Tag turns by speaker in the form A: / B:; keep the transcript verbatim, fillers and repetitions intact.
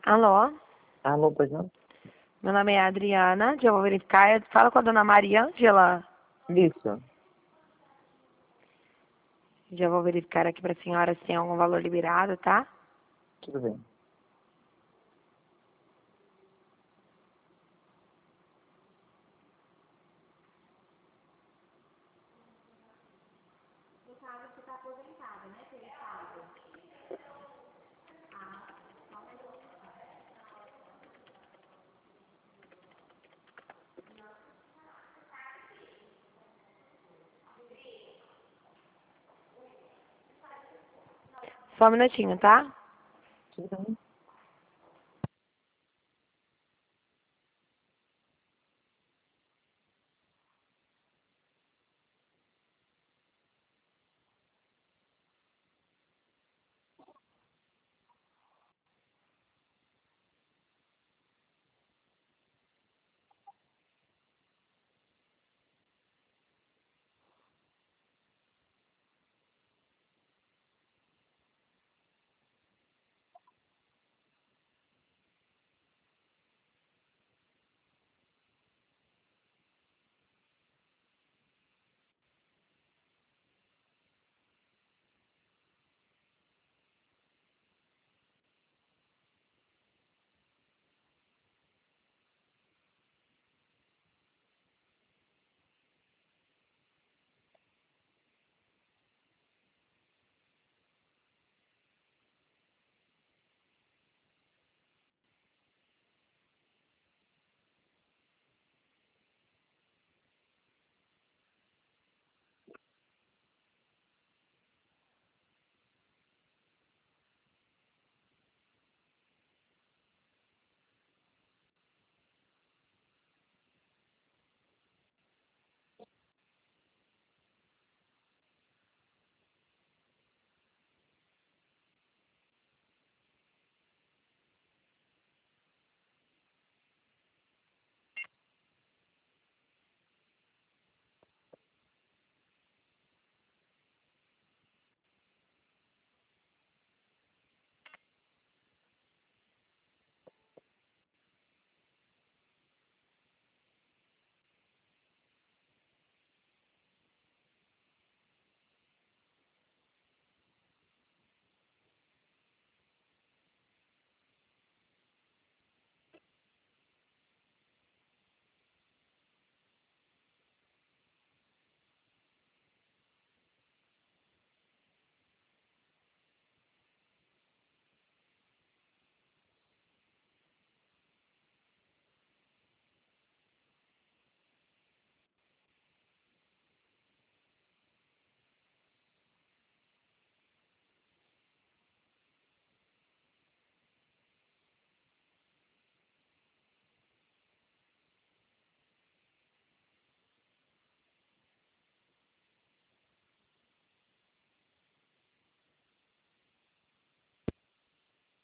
A: Alô?
B: Alô, pois não?
A: Meu nome é Adriana, já vou verificar. Fala com a dona Maria Ângela.
B: Isso.
A: Já vou verificar aqui para a senhora se tem algum valor liberado, tá?
B: Tudo bem.
A: Só um minutinho, tá?